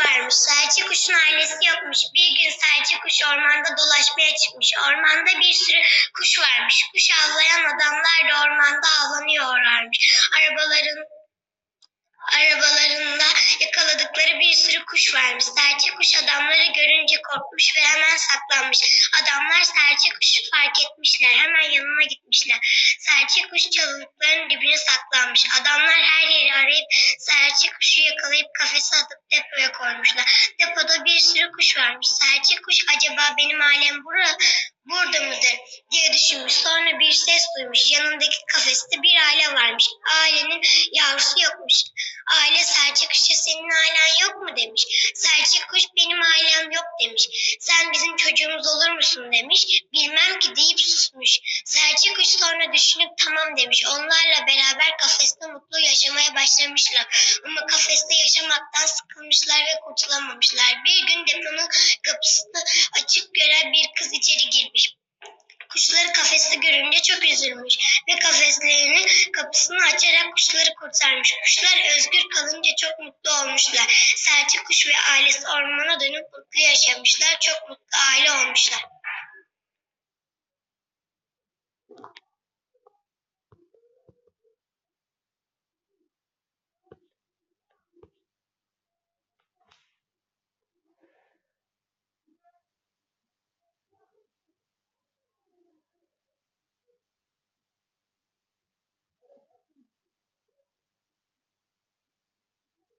varmış. Serçe kuşun ailesi yokmuş. Bir gün serçe kuş ormanda dolaşmaya çıkmış. Ormanda bir sürü kuş varmış. Kuş avlayan adamlar da ormanda avlanıyorlarmış. Arabalarında yakaladıkları bir sürü kuş varmış. Serçe kuş adamları görünce korkmuş ve hemen saklanmış. Adamlar serçe kuşu fark etmişler. Hemen yanına gitmişler. Serçe kuş çalılıkların dibine saklanmış. Adamlar her yeri arayıp serçe kuşu yakalayıp kafese atıp depoya koymuşlar. Depoda bir sürü kuş varmış. Serçe kuş acaba benim ailem burada mıdır diye düşünmüş. Sonra bir ses duymuş. Yanındaki kafeste bir aile varmış. Ailenin yavrusu yokmuş. Aile serçe kuşa senin ailen yok mu demiş. Serçe kuş benim ailem yok demiş. Sen bizim çocuğumuz olur musun demiş. Bilmem ki deyip susmuş. Serçe kuş sonra düşünüp tamam demiş. Onlarla beraber kafeste mutlu yaşamaya başlamışlar. Ama kafeste yaşamaktan sıkılmışlar ve kurtulamamışlar. Bir gün deponun kapısını açık gören bir kız içeri girmiş. Kuşları kafeste görünce çok üzülmüş ve kafeslerinin kapısını açarak kuşları kurtarmış. Kuşlar özgür kalınca çok mutlu olmuşlar. Serçe kuş ve ailesi ormana dönüp mutlu yaşamışlar. Çok mutlu aile olmuşlar.